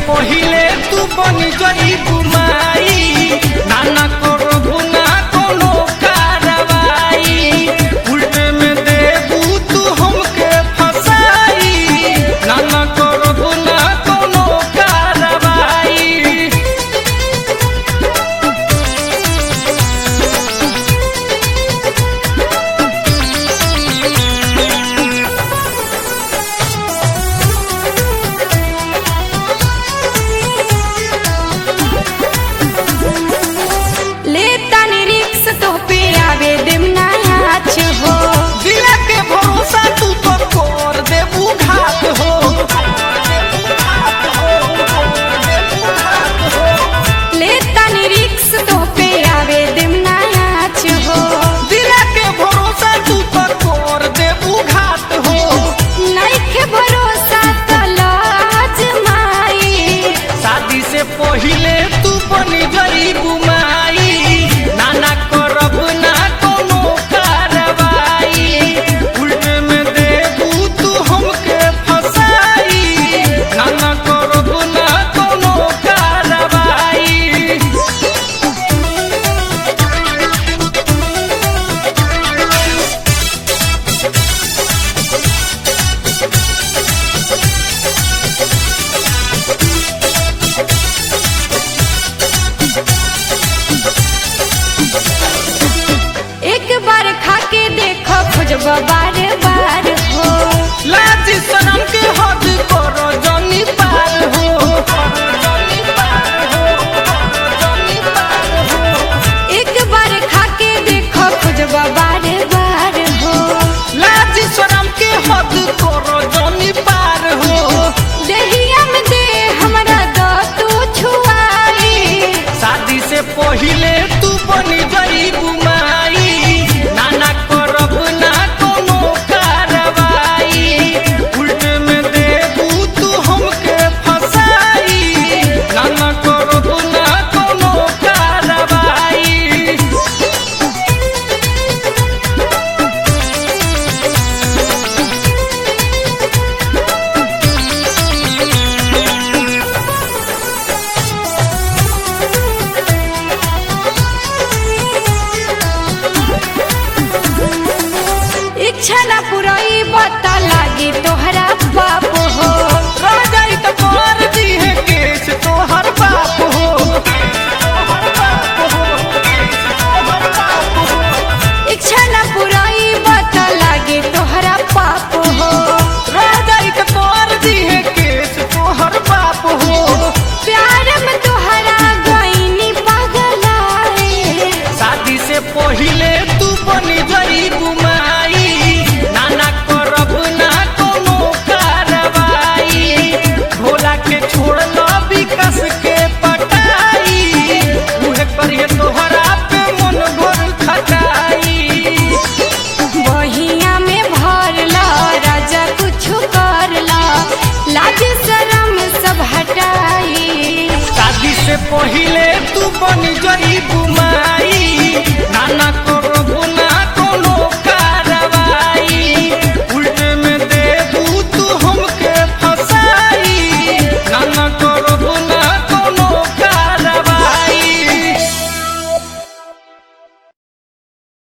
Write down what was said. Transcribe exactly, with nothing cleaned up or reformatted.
पहिले तू बनी जई बुमाई नाना करबू ना कोनो कार्रवाई उल्टे में देबू तू हमके फसाई नाना करबू ना कोनो कार्रवाई। पहिले तू बनी गई बुमाई नाना करब ना कोनो कार्रवाई उल्टे में देबू तू हमके फसाई नाना करब ना कोनो कार्रवाई। बार बार हो लाज शरम के हद करो जनी पार हो जनी पार हो जनी पार हो एक बार खाके देखो खुजबा बार बार हो लाज शरम के हद करो जनी पार हो दहिया में दे हमरा दो तू छुआई शादी से पहिले तू बनी गई बुमाई नाना करब ना इच्छा ना पुराई बता लागी तोहरा बाप हो राजाई तो कर दी है केस तोहर बाप हो इच्छा ना पुराई बता लागी तोहरा पाप हो राजाई तो कर दी है केस तोहर बाप हो प्यार में तोहरा गईनी पगलाए शादी से पहिले तू बनी गई बुमाई नाना करब ना कोनो कार्रवाई भोला के छोड़ लो विकास के पटाई उहे करिए तोहरा पे मन भर खटाई। बहिया में भर ला राजा कुछ कर ला लाज शरम सब हटाई शादी से पहिले तू बनी गई बुमाई नाना